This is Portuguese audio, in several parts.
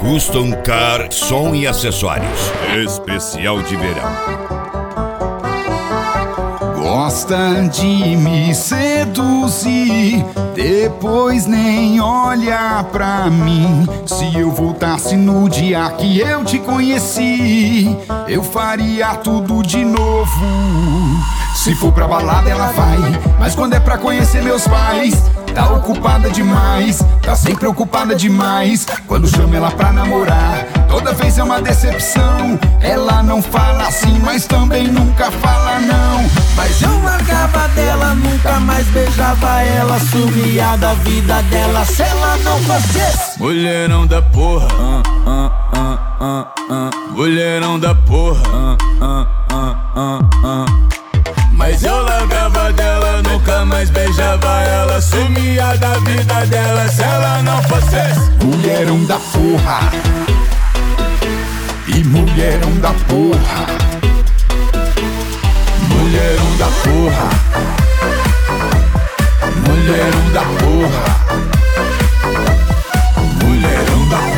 Custom Car Som e Acessórios. Especial de verão. Gosta de me seduzir, depois nem olha pra mim. Se eu voltasse no dia que eu te conheci, eu faria tudo de novo. Se for pra balada ela vai, mas quando é pra conhecer meus pais, tá ocupada demais, tá sempre ocupada demais. Quando chamo ela pra namorar, toda vez é uma decepção. Ela não fala assim, mas também nunca fala não. Mas eu largava dela, nunca mais beijava ela, sumia da vida dela se ela não fosse mulherão da porra, mulherão da porra, Mas eu largava dela, nunca mais beijava ela, sumia da vida dela se ela não fosse mulherão da porra. E mulherão da porra. Mulherão da porra. Mulherão da porra. Mulherão da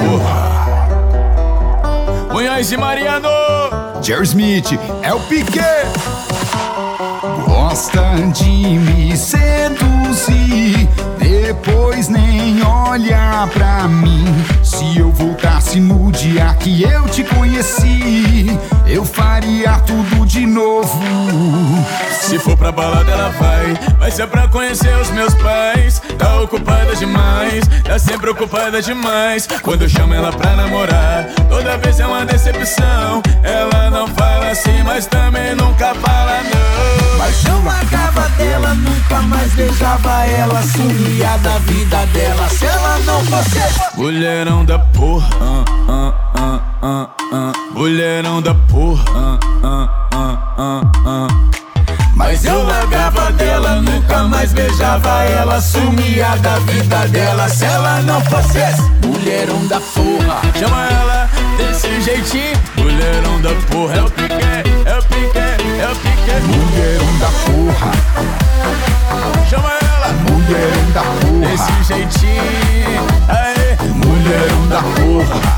porra. Munhoz e Mariano, Jerry Smith, é o Piquet. Gosta de me seduzir, depois nem olha pra mim. Se eu voltasse no dia que eu te conheci, eu faria tudo de novo. Se for pra balada ela vai ser pra conhecer os meus pais. Tá ocupada demais, tá sempre ocupada demais. Quando eu chamo ela pra namorar, toda vez é uma decepção. Ela não fala assim, mas também nunca fala não. Mas eu largava dela, nunca mais beijava ela, sumia da vida dela se ela não fosse mulherão da porra, mulherão da porra, Mas eu largava dela, nunca mais beijava ela, sumia da vida dela se ela não fosse mulherão da porra. Chama ela desse jeitinho, mulherão da porra. É o Piquet, é o Piquet, é o Piquet. Mulherão da porra. Chama ela, mulherão da porra. Desse jeitinho, aê. Mulherão da porra.